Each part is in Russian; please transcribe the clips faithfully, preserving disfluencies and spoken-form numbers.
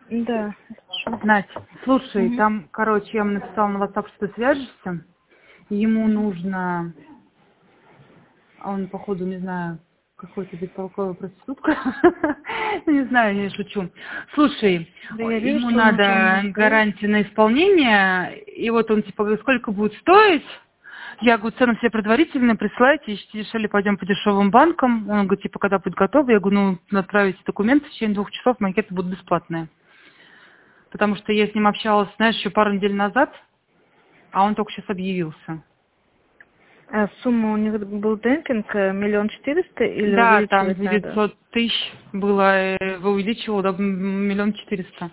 Да. Надь, слушай, Угу. там, короче, я ему написала на WhatsApp, что ты свяжешься. Ему нужно... А он, походу, не знаю, какой-то бестолковая проститутка. Ну, не знаю, не шучу. Слушай, Да я вижу, ему что он ничего не надо стоит. гарантия на исполнение. И вот он, типа, говорит, сколько будет стоить? Я говорю, цены все предварительные, присылайте, ищите дешевле, пойдем по дешевым банкам. Он говорит, типа, когда будет готово? Я говорю, ну, отправите документы, в течение двух часов макеты будут бесплатные. Потому что я с ним общалась, знаешь, еще пару недель назад, а он только сейчас объявился. А сумма у них был демпинг э, миллион четыреста или Да, там увеличивать надо? девятьсот тысяч было, э, увеличивал до миллион четыреста.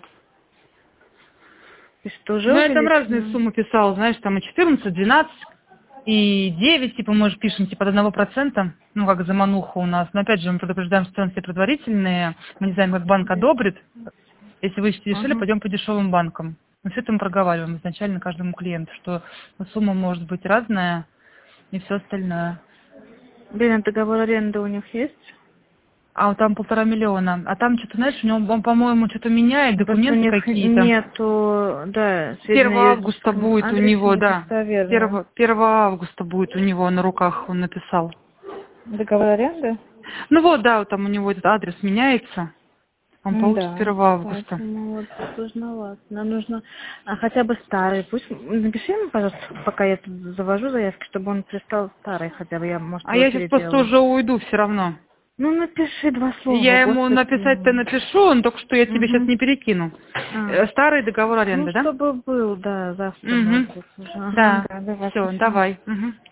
И что, уже Ну, я там разные увеличено? суммы писала, знаешь, там и четырнадцать, двенадцать, и девять, типа, мы же пишем, типа, от одного процента, ну, как замануха у нас. Но, опять же, мы предупреждаем, что цены все предварительные, мы не знаем, как банк одобрит. Если вы ищете дешевле, Ага. пойдем по дешевым банкам. Мы все это мы проговариваем изначально каждому клиенту, что сумма может быть разная и все остальное. Блин, договор аренды у них есть? А вот там полтора миллиона. А там что-то, знаешь, у него, он, по-моему, что-то меняет, Просто у документы них какие-то. нету, да, С сведения первого о августа юридическом будет у адресе него, да. недостоверно. Первого первого августа будет у него на руках, он написал. Договор аренды? Ну вот, да, вот там у него этот адрес меняется. Он получит с Да, первого августа. поэтому вот сложновато. Нам нужно а, хотя бы старый. Пусть напиши ему, пожалуйста, пока я тут завожу заявки, чтобы он прислал старый хотя бы, я, может, А его я сейчас просто переделаю. уже уйду все равно. Ну, напиши два слова, Я ему господи. написать-то напишу, он только что я тебе сейчас Угу. не перекину. А. Э, Старый договор Ну, аренды, да? чтобы был, да, завтра, может Угу. быть, уже. Ага, Да. да, давай, Все, спасибо. давай. Угу.